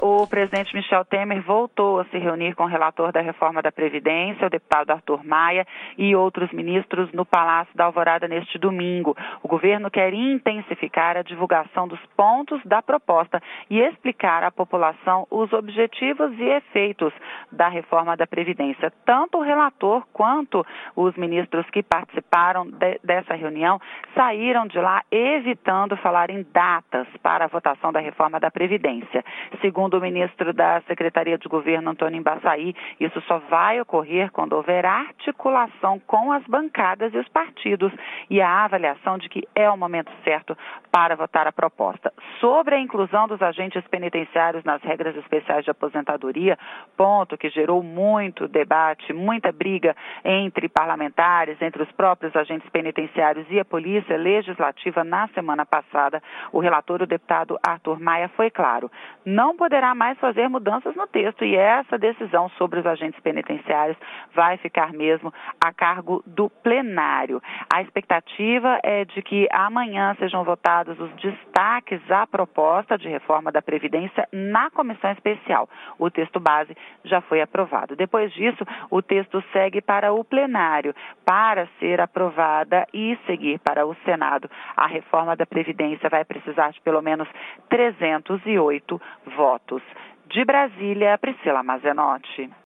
O presidente Michel Temer voltou a se reunir com o relator da reforma da Previdência, o deputado Arthur Maia, e outros ministros no Palácio da Alvorada neste domingo. O governo quer intensificar a divulgação dos pontos da proposta e explicar à população os objetivos e efeitos da reforma da Previdência. Tanto o relator quanto os ministros que participaram dessa reunião saíram de lá evitando falar em datas para a votação da reforma da Previdência. Segundo o ministro da Secretaria de Governo, Antônio Embaçaí, isso só vai ocorrer quando houver articulação com as bancadas e os partidos e a avaliação de que é o momento certo para votar a proposta. Sobre a inclusão dos agentes penitenciários nas regras especiais de aposentadoria, ponto que gerou muito debate, muita briga entre parlamentares, entre os próprios agentes penitenciários e a Polícia Legislativa na semana passada, o relator, o deputado Arthur Maia, foi claro: não poderá mais fazer mudanças no texto e essa decisão sobre os agentes penitenciários vai ficar mesmo a cargo do plenário. A expectativa é de que amanhã sejam votados os destaques à proposta de reforma da Previdência na comissão especial. O texto base já foi aprovado. Depois disso, o texto segue para o plenário para ser aprovada e seguir para o Senado. A reforma da Previdência vai precisar de pelo menos 308 votos. De Brasília, Priscila Mazenotti.